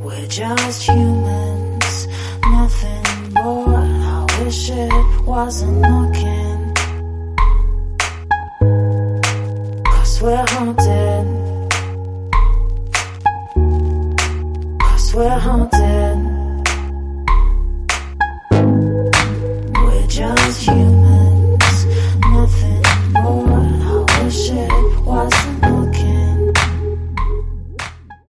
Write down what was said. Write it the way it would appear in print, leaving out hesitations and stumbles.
We're just humans, nothing more. I wish it wasn't knocking, 'cause we're haunted, 'cause we're haunted.